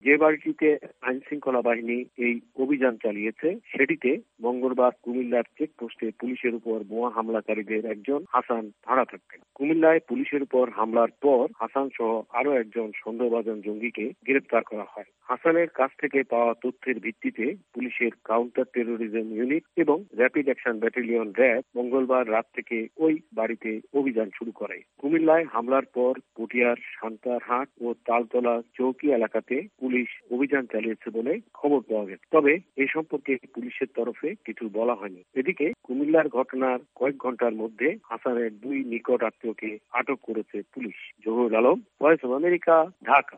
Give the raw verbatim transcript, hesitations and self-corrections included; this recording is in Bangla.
যে বাড়িটিতে আইন শৃঙ্খলা বাহিনী এই অভিযান চালিয়েছে সেটিতে মঙ্গলবার কুমিল্লার চেকপোস্টে পুলিশের উপর বোমা হামলাকারীদের একজন হাসান ধরা থাকতেন। কুমিল্লায় পুলিশের উপর হামলার পর হাসান সহ আরো একজন সন্দেহভাজন জঙ্গিকে গ্রেপ্তার করা হয়। হাসানের কাছ থেকে পাওয়া তথ্যের ভিত্তিতে পুলিশের কাউন্টার টেরোরিজম ইউনিট এবং র্যাপিড অ্যাকশন ব্যাটালিয়ন র্যাব মঙ্গলবার রাত থেকে ওই বাড়িতে অভিযান শুরু করে। কুমিল্লায় হামলার পর পটিয়ার সান্তারহাট ও তালতলা চৌকি এলাকাতে পুলিশ অভিযান চালিয়েছে বলে খবর পাওয়া গেছে। তবে এ সম্পর্কে পুলিশের তরফে কিছু বলা হয়নি। এদিকে কুমিল্লার ঘটনার কয়েক ঘন্টার মধ্যে হাসানের দুই নিকট আত্মীয়কে আটক করেছে police. Jahurul Alam, voice of America, Dhaka.